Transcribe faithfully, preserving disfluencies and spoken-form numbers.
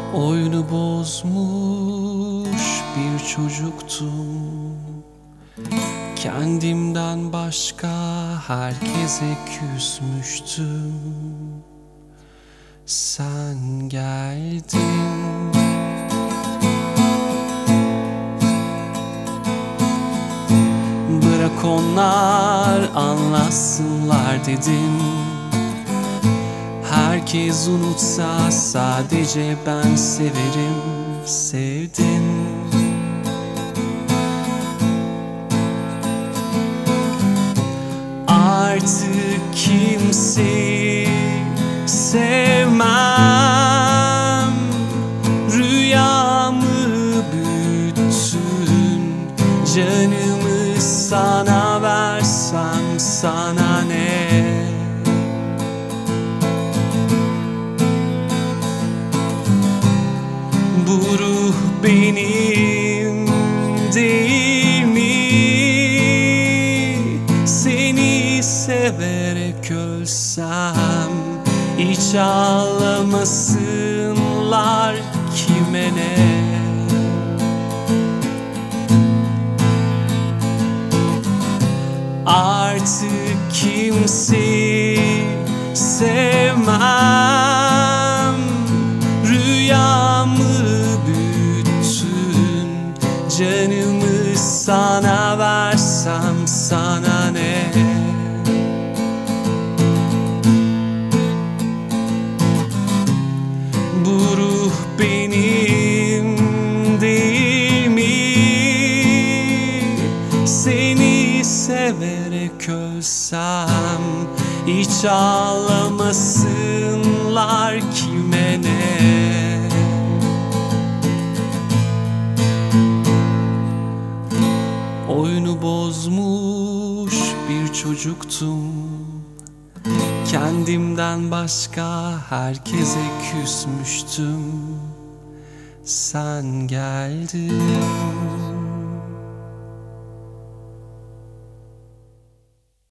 Oyunu bozmuş bir çocuktum. Kendimden başka herkese küsmüştüm. Sen geldin, bırak onlar anlatsınlar dedim. Herkes unutsa sadece ben severim, sevdim. Artık kimseyi sevmem. Rüyamı büyüttün, canımı sana versem sana ne? Bu ruh benim değil mi? Seni severek ölsem hiç ağlamasınlar kime ne? Artık kimseyi sevmem. Rüyamı büyüttün, canımı sana versem sana ne? Bu ruh benim değil mi? Seni severek ölsem hiç ağlamasınlar kime ne? Oyunu bozmuş bir çocuktum. Kendimden başka herkese küsmüştüm. Sen geldin.